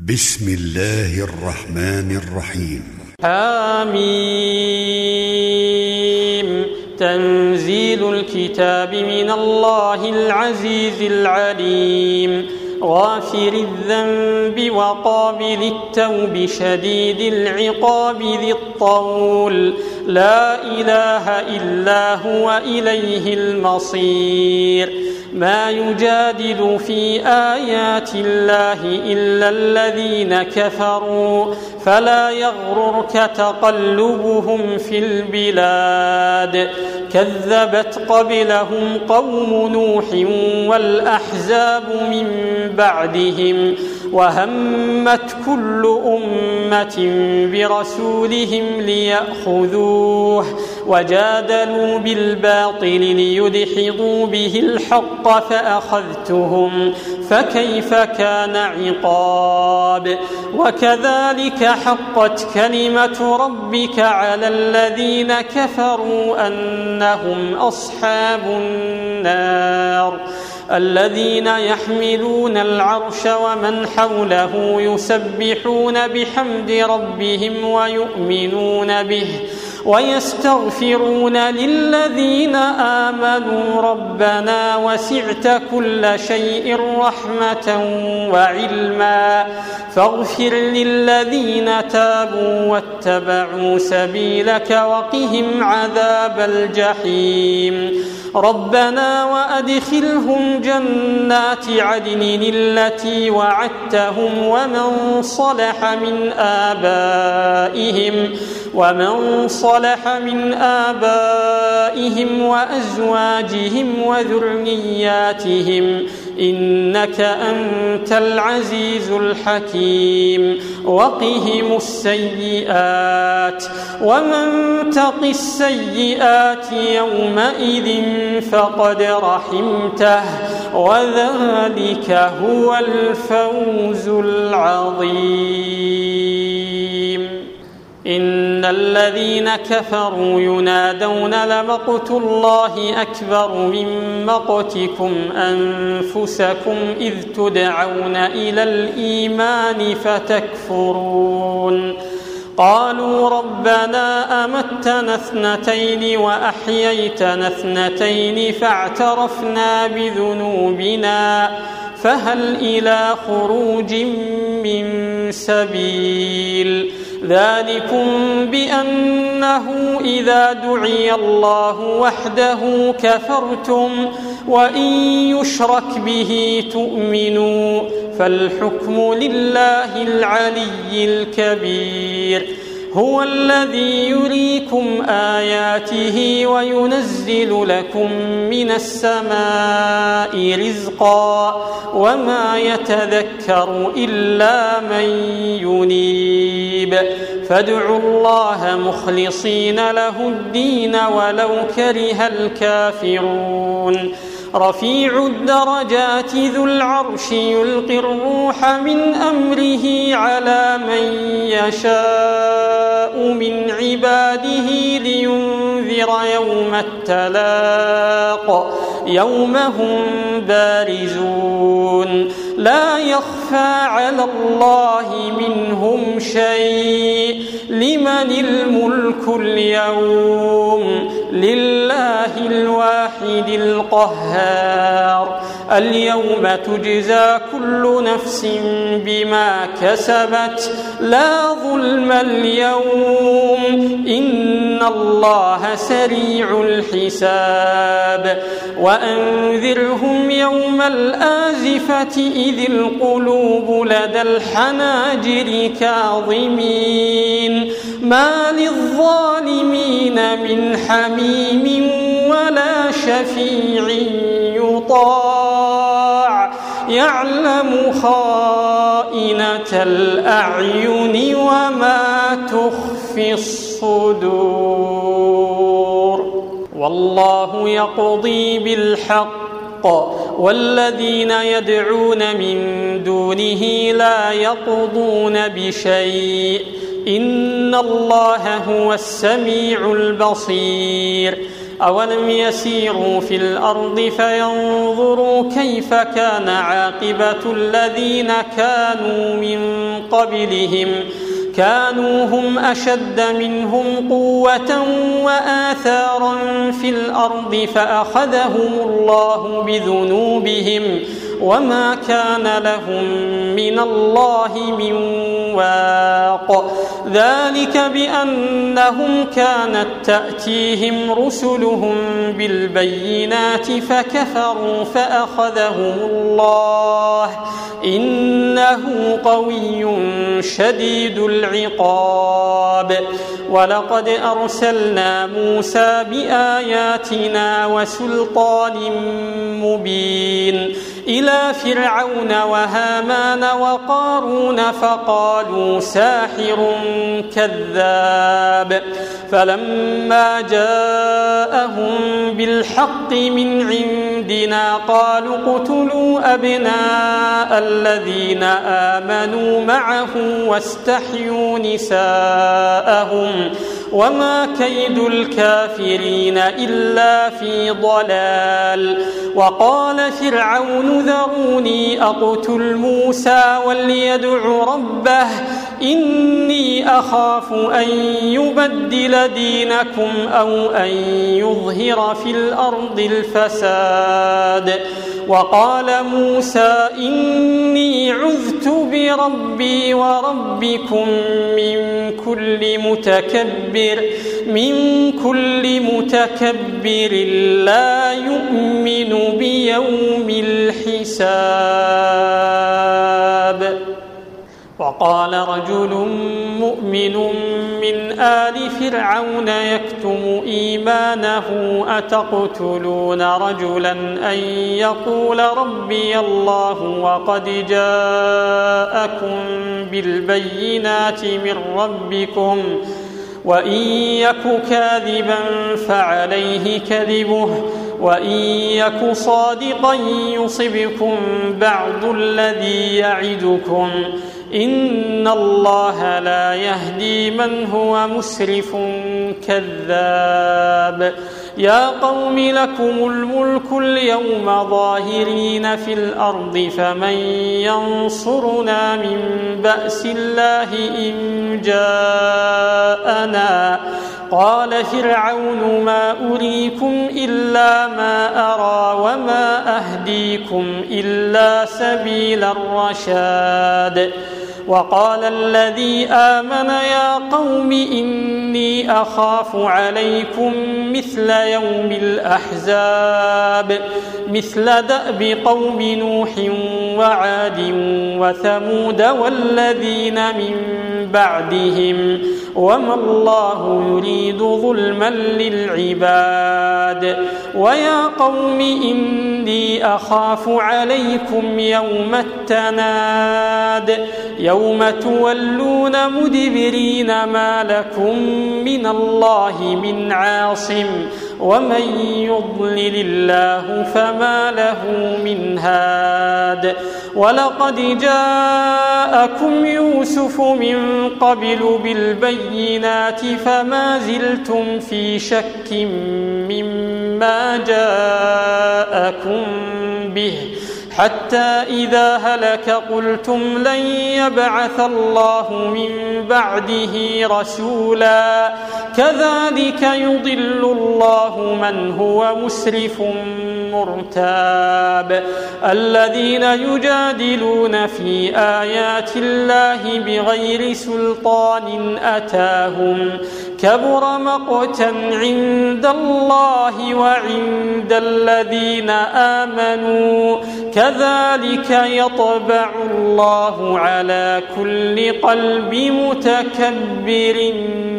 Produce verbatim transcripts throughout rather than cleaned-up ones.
بسم الله الرحمن الرحيم. حميم. تنزيل الكتاب من الله العزيز العليم، غافر الذنب وقابل التوب شديد العقاب ذي الطول، لا إله إلا هو إليه المصير. ما يجادل في آيات الله إلا الذين كفروا، فلا يغررك تقلبهم في البلاد. كذبت قبلهم قوم نوح والأحزاب من بعدهم، وهمت كل أمة برسولهم ليأخذوه، وجادلوا بالباطل ليدحضوا به الحق فأخذتهم، فكيف كان عقاب. وكذلك حقت كلمة ربك على الذين كفروا أنهم أصحاب النار. الذين يحملون العرش ومن حوله يسبحون بحمد ربهم ويؤمنون به ويستغفرون للذين آمنوا ربنا وسعت كل شيء رحمة وعلما فاغفر للذين تابوا واتبعوا سبيلك وقهم عذاب الجحيم. ربنا وأدخلهم جنات عدن التي وعدتهم ومن صلح من آبائهم ومن صلح من آبائهم وأزواجهم وذرياتهم إنك أنت العزيز الحكيم. وقهم السيئات، ومن تق السيئات يومئذ فقد رحمته، وذلك هو الفوز العظيم. إن الذين كفروا ينادون لمقت الله أكبر من مقتكم أنفسكم إذ تدعون إلى الإيمان فتكفرون. قالوا ربنا أمتنا اثنتين وأحييتنا اثنتين فاعترفنا بذنوبنا فهل إلى خروج من سبيل. ذلكم بأنه إذا دعي الله وحده كفرتم وإن يشرك به تؤمنوا فالحكم لله العلي الكبير. هو الذي يريكم آياته وينزل لكم من السماء رزقا وما يتذكر إلا من ينيب. فادعوا الله مخلصين له الدين ولو كره الكافرون. رفيع الدرجات ذو العرش يلقي الروح من أمره على من يشاء من عباده لينذر يوم التلاق يوم هم بارزون لا يخفى على الله منهم شيء. لمن الملك اليوم؟ لله الواحد القهار. اليوم تجزى كل نفس بما كسبت لا ظلم اليوم إن الله سريع الحساب. وأنذرهم يوم الآزفة إذ القلوب لدى الحناجر كاظمين ما للظالمين من حميم ولا شفيع يطاع يعلم خائنة الأعين وما تخفي الصدور. والله يقضي بالحق والذين يدعون من دونه لا يقضون بشيء إن الله هو السميع البصير. أولم يسيروا في الأرض فينظروا كيف كان عاقبة الذين كانوا من قبلهم كانوا هم أشد منهم قوة وآثارا في الأرض فأخذهم الله بذنوبهم وما كان لهم من الله من واق ذلك بأنهم كانت تأتيهم رسلهم بالبينات فكفروا فأخذهم الله إنه قوي شديد العقاب ولقد أرسلنا موسى بآياتنا وسلطان مبين إلى فرعون وهامان وقارون فقالوا ساحر كذاب فلما جاءهم بالحق من عندنا قالوا اقتلوا أبناء الذين آمنوا معه واستحيوا نساءهم وما كيد الكافرين إلا في ضلال وقال فرعون ذروني أقتل موسى وليدع ربه إني أخاف أن يبدل دينكم أو أن يظهر في الأرض الفساد وقال موسى إني عذت بربي وربكم من كل متكبر من كل متكبر لا يؤمن بيوم الحساب وقال رجل مؤمن من آل فرعون يكتم إيمانه أتقتلون رجلا أن يقول ربي الله وقد جاءكم بالبينات من ربكم وإن يك كاذبا فعليه كذبه وإن يك صادقا يصبكم بعض الذي يعدكم إن الله لا يهدي من هو مسرف كذاب يا قوم لكم الملك اليوم ظاهرين في الأرض فمن ينصرنا من بأس الله إن جاءنا قال فرعون ما أريكم إلا ما أرى وما أهديكم إلا سبيل الرشاد وقال الذي آمن يا قوم إني أخاف عليكم مثل يوم الأحزاب مثل دأب قوم نوح وعاد وثمود والذين من بعدهم وما الله يريد ظلما للعباد ويا قوم إني أخاف عليكم يوم التناد يوم تولون مدبرين ما لكم من الله من عاصم ومن يضلل الله فما له من هاد ولقد جاءكم يوسف من قبل بالبينات فما زلتم في شك مما جاءكم به حتى إذا هلك قلتم لن يبعث الله من بعده رسولا كذلك يضل الله من هو مسرف مرتاب الذين يجادلون في آيات الله بغير سلطان أتاهم كبر مقتا عند الله وعند الذين آمنوا كذلك يطبع الله على كل قلب متكبر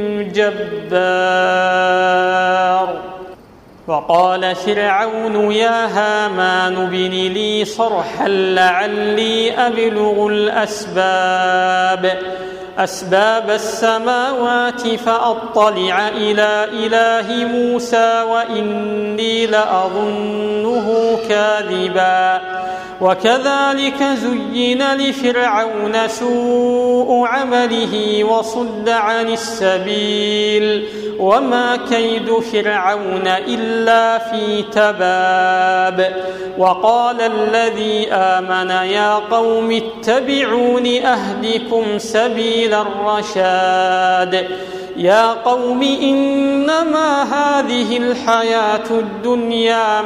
جبار وقال فرعون يا هامان ابن لي صرحا لعلي أبلغ الأسباب أسباب السماوات فأطلع إلى إله موسى وإني لأظنه كاذبا وكذلك زين لفرعون سوء عمله وصد عن السبيل وما كيد فرعون إلا في تباب. وقال الذي آمن يا قوم اتبعون أهدكم سبيل الرشاد. يا قوم إنما هذه الحياة الدنيا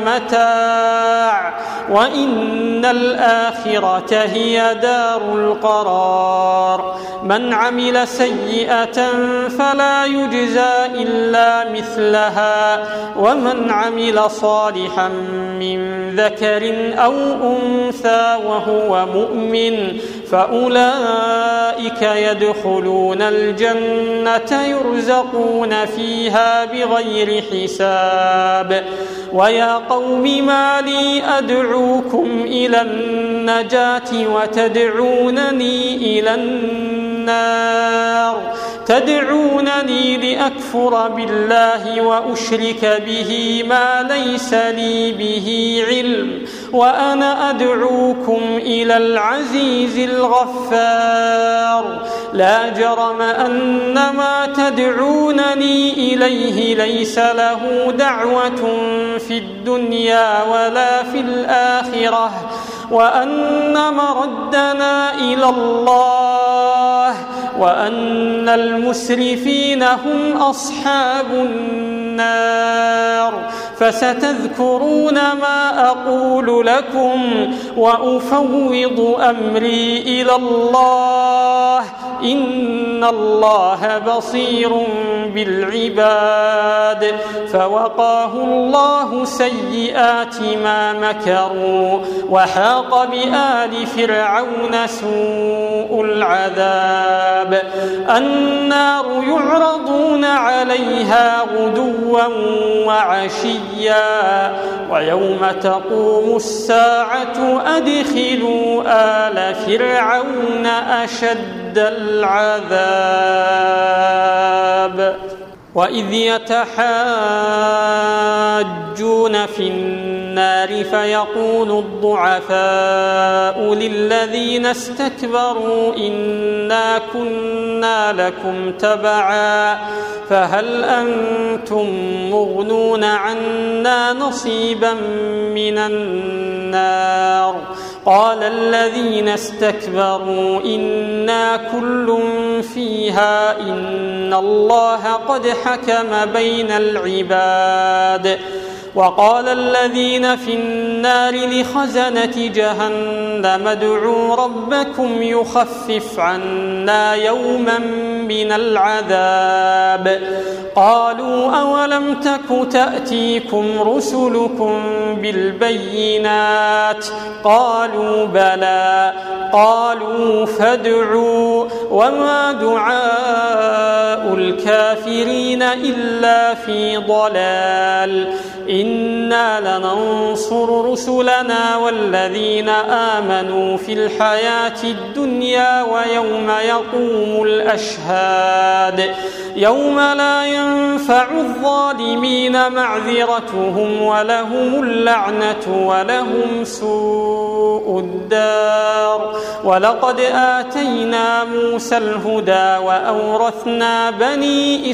متاع وإن الآخرة هي دار القرار. من عمل سيئة فلا يجزى إلا مثلها ومن عمل صالحا من ذكر أو أنثى وهو مؤمن فأولئك يدخلون الجنة يرزقون فيها بغير حساب. ويا قوم ما لي أدعوكم إلى النجاة وتدعونني إلى النار تدعونني لأكفر بالله وأشرك به ما ليس لي به علم وأنا أدعوكم إلى العزيز الغفار. لا جرم أن ما تدعونني إليه ليس له دعوة في الدنيا ولا في الآخرة وأن مردنا إلى الله وأن المسرفين هم أصحاب النار. فستذكرون ما أقول لكم وأفوض أمري إلى الله إن الله بصير بالعباد. فوقاه الله سيئات ما مكروا وحاق بآل فرعون سوء العذاب. النار يعرضون عليها غدوا وعشيا ويوم تقوم الساعة أدخلوا آل فرعون أشد العذاب. وإذ يتحاجون في النار فيقول الضعفاء للذين استكبروا إنا كنا لكم تبعا فهل أنتم مغنون عنا نصيبا من النار. قال الذين استكبروا إنا كل فيها إن الله قد حكم بين العباد. وقال الذين في النار لخزنة جهنم ادعوا ربكم يخفف عنا يوما من العذاب. قالوا أولم تك تأتيكم رسلكم بالبينات قالوا بلى قالوا فادعوا وما دعاء الكافرين إلا في ضلال. إنا لننصر رسلنا والذين آمنوا في الحياة الدنيا ويوم يقوم الأشهاد يوم لا ينفع الظالمين معذرتهم ولهم اللعنة ولهم سوء الدار. ولقد آتينا موسى الهدى وأورثنا بني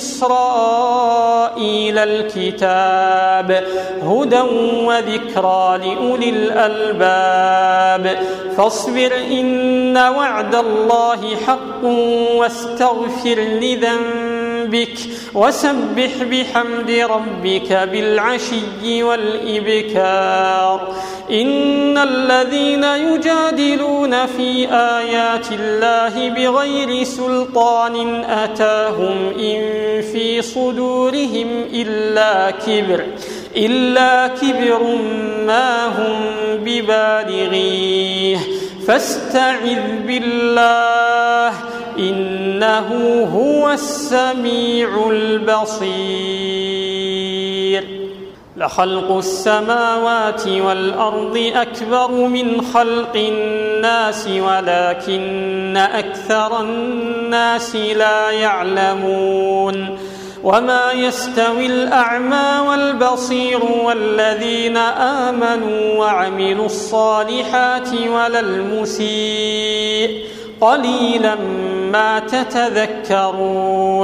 إسرائيل الكتاب هدى وذكرى لأولي الألباب. فاصبر إن وعد الله حق واستغفر لذنبك وسبح بحمد ربك بالعشي والإبكار. إن الذين يجادلون في آيات الله بغير سلطان أتاهم إن في صدورهم إلا كبر إلا كبر ما هم ببالغيه فاستعذ بالله إنه هو السميع البصير. لخلق السماوات والأرض أكبر من خلق الناس ولكن أكثر الناس لا يعلمون. وما يستوي الأعمى والبصير والذين آمنوا وعملوا الصالحات ولا المسيء قليلا ما تتذكرون.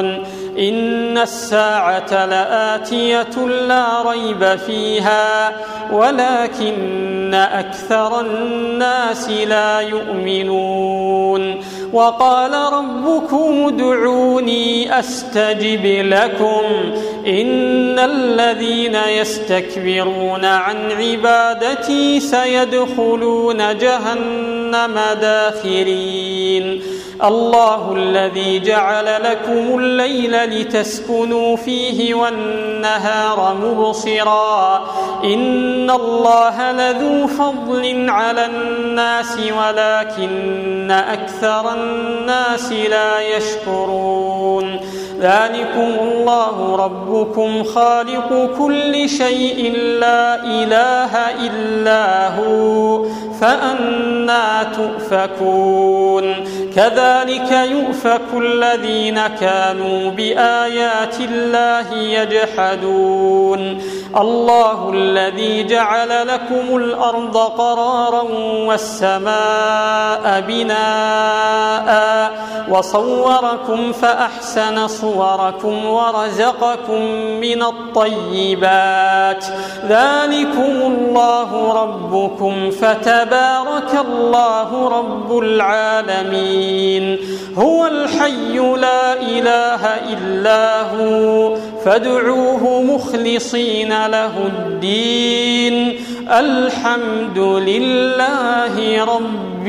إن الساعة لآتية لا ريب فيها ولكن أكثر الناس لا يؤمنون وقال ربكم ادعوني أستجب لكم إن الذين يستكبرون عن عبادتي سيدخلون جهنم داخرين الله الذي جعل لكم الليل لتسكنوا فيه والنهار مبصرا إن الله لذو فضل على الناس ولكن أكثر الناس لا يشكرون ذلكم الله ربكم خالق كل شيء لا إله إلا هو فأنى تؤفكون كذلك يؤفك الذين كانوا بآيات الله يجحدون الله الذي جعل لكم الأرض قرارا والسماء بناء وصوركم فأحسن صوركم ورزقكم من الطيبات ذلكم الله ربكم فتبارك الله رب العالمين هو الحي لا إله إلا هو فادعوه مخلصين له الدين الحمد لله رب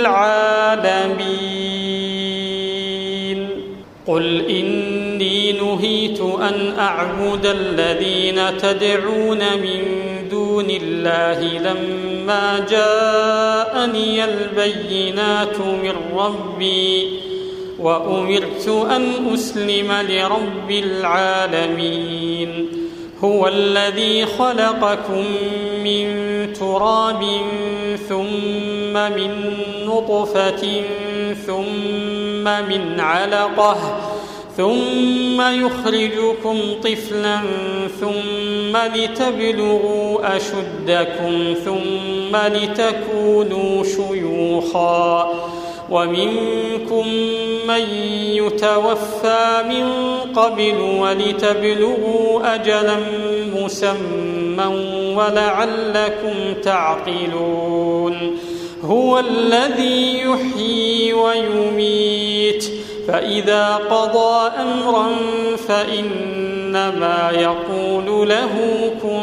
العالمين قل إني نهيت أن أعبد الذين تدعون من دون الله لما جاءني البينات من ربي وأمرت أن أسلم لرب العالمين هو الذي خلقكم من تراب ثم من نطفة ثم من علقة ثم يخرجكم طفلا ثم لتبلغوا أشدكم ثم لتكونوا شيوخا ومنكم من يتوفى من قبل ولتبلغوا أجلا مسمى ولعلكم تعقلون هو الذي يحيي ويميت فإذا قضى أمرا فإنما يقول له كن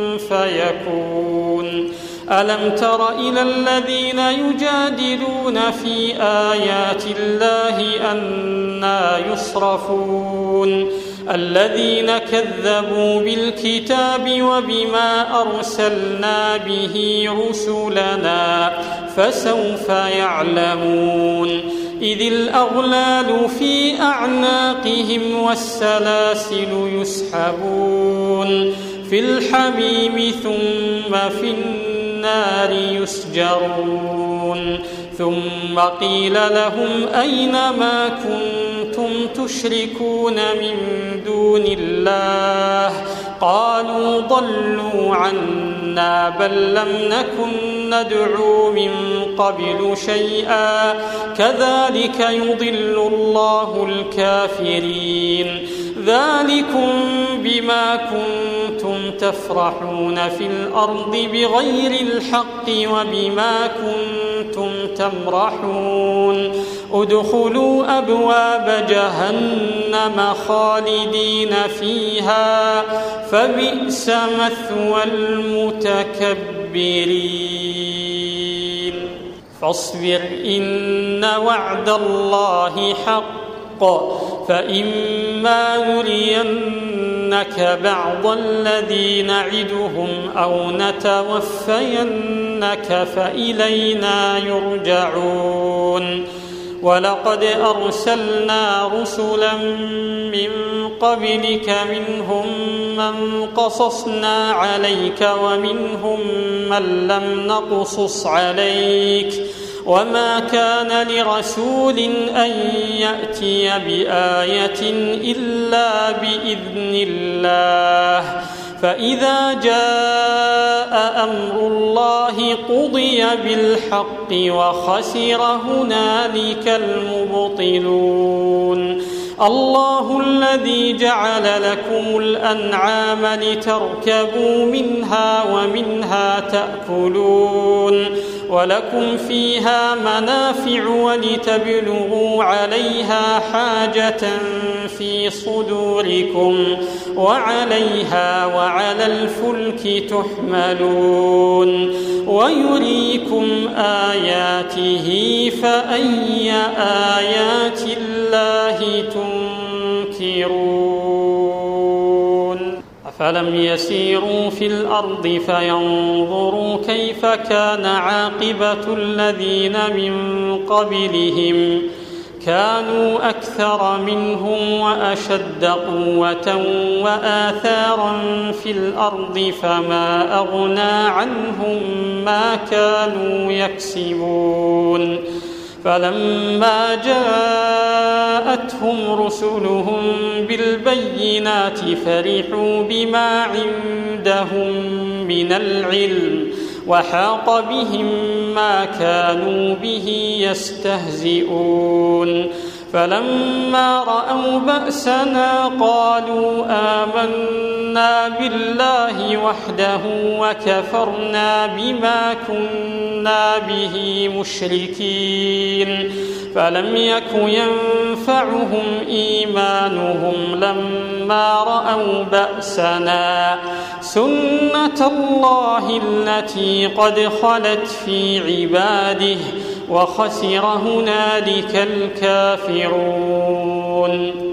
فيكون ألم تر إلى الذين يجادلون في آيات الله أنى يصرفون الذين كذبوا بالكتاب وبما أرسلنا به رسلنا فسوف يعلمون إذ الأغلال في أعناقهم والسلاسل يسحبون في الحميم ثم في النار يسجرون ثم قيل لهم أين ما كنتم تشركون من دون الله قالوا ضلوا عنا بل لم نكن ندعو من قبل شيئا كذلك يضل الله الكافرين ذلكم بما كنتم تفرحون في الأرض بغير الحق وبما كنتم تمرحون ادخلوا أبواب جهنم خالدين فيها فبئس مثوى المتكبرين فاصبر إن وعد الله حق فإما نرينك بعض الذي نعدهم أو نتوفينك فإلينا يرجعون ولقد أرسلنا رسلا من قبلك منهم من قصصنا عليك ومنهم من لم نقصص عليك وما كان لرسول أن يأتي بآية إلا بإذن الله فإذا جاء أمر الله قضي بالحق وخسر هنالك المبطلون الله الذي جعل لكم الأنعام لتركبوا منها ومنها تأكلون ولكم فيها منافع ولتبلغوا عليها حاجة في صدوركم وعليها وعلى الفلك تحملون ويريكم آياته فأي آيات الله تنكرون أفلم يسيروا في الأرض فينظروا كيف كان عاقبة الذين من قبلهم كانوا أكثر منهم وأشد قوة وآثارا في الأرض فما أغنى عنهم ما كانوا يكسبون فلما جاءتهم رسلهم بالبينات فرحوا بما عندهم من العلم وحاق بهم ما كانوا به يستهزئون فلما رأوا بأسنا قالوا آمنا بالله وحده وكفرنا بما كنا به مشركين فلم يك ينفعهم إيمانهم لما رأوا بأسنا سنة الله التي قد خلت في عباده وخسر هنالك الكافرون